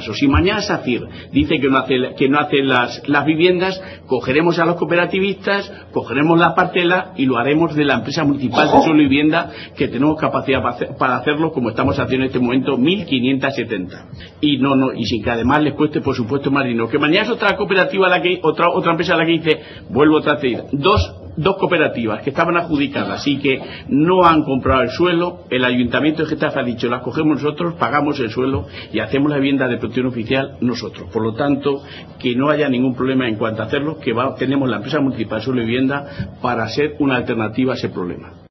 Si mañana SACIR dice que no hace las viviendas, cogeremos a los cooperativistas, cogeremos la parcela y lo haremos de la empresa municipal de suelo y vivienda, que tenemos capacidad para hacerlo, como estamos haciendo en este momento, 1.570. Y sin que además les cueste, por supuesto, más dinero. Que mañana es otra cooperativa, otra empresa la que dice, vuelvo a decir, dos cooperativas que estaban adjudicadas y que no han comprado el suelo, el ayuntamiento de Getafe ha dicho, las cogemos nosotros, pagamos el suelo y hacemos la vivienda de protección oficial nosotros. Por lo tanto, que no haya ningún problema en cuanto a hacerlo, que tenemos la empresa municipal de suelo y vivienda para ser una alternativa a ese problema.